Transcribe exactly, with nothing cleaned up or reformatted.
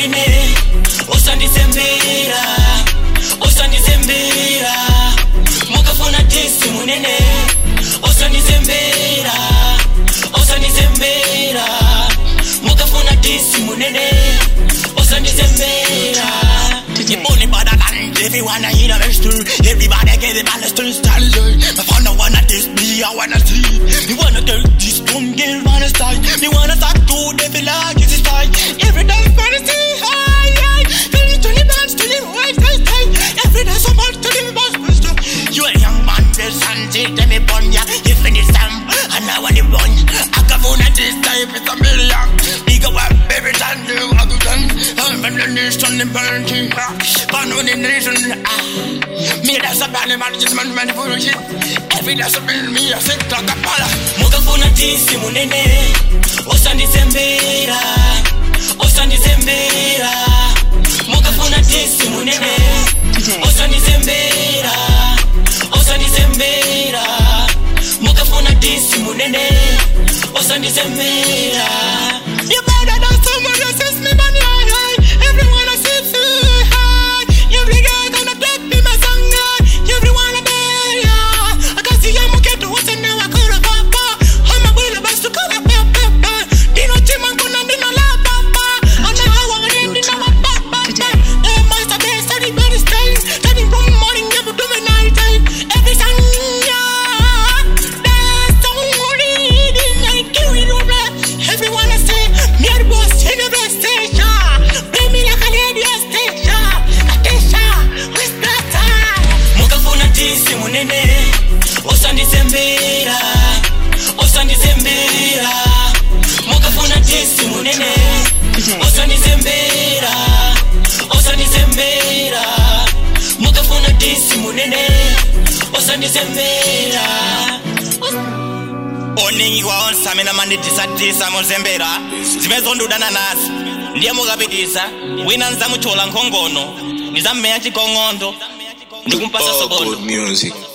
munene osandisembera osandisembera mukafuna tisi munene osandisembera osandisembera mukafuna tisi munene osandisembera you only better than everyone in the rest. Everybody get the balance to style. I found I wanna this me, I wanna see. Me wanna do this, don't get wanna style. Me wanna start to the like it's style. Every day fantasy high, high. Twenty twenty bands to the white style. Every day so much to the boss. You a young man, there's something to me born ya. You finish some, and now when you born, I can phone at this time it's a million. Bigger one, baby, than you other than. I'm in the nation in burning. Born in the nation, ah. Me that's a bad man, just man, man, for shit. Every day so build me a sick like a pala. Mukafuna tisi munene, osandisembera, osandisembera. Mukafuna tisi munene, osandisembera, osandisembera. Mukafuna tisi munene, osandisembera. You better than someone that says me money high high. Everyone I see too high. Every guy gonna take me my song high. Everyone I bear ya. I can see I'm okay to what's in now. I could have papa. I'm a will of us to call up papa. Dino Chiman gonna dino la papa. I know how I want to dino my papa. The master day study very style. Study from morning up to the night time. Every song yeah. That's so money. Like you know that. Everyone I say. Me the boss in the best station. Play me like a lady station. Attention, what's that time? Mukafuna tisi munene, osandisembera, osandisembera. Mukafuna tisi munene, osandisembera, osandisembera. Mukafuna tisi munene, osandisembera. Oningi wa onsa mina mani tisatisa mozembera zimezondudana nasi ndiye mukapitisa wina nzamuchola nkhongono nizammenya chikongondo ndikumpasa sobondo.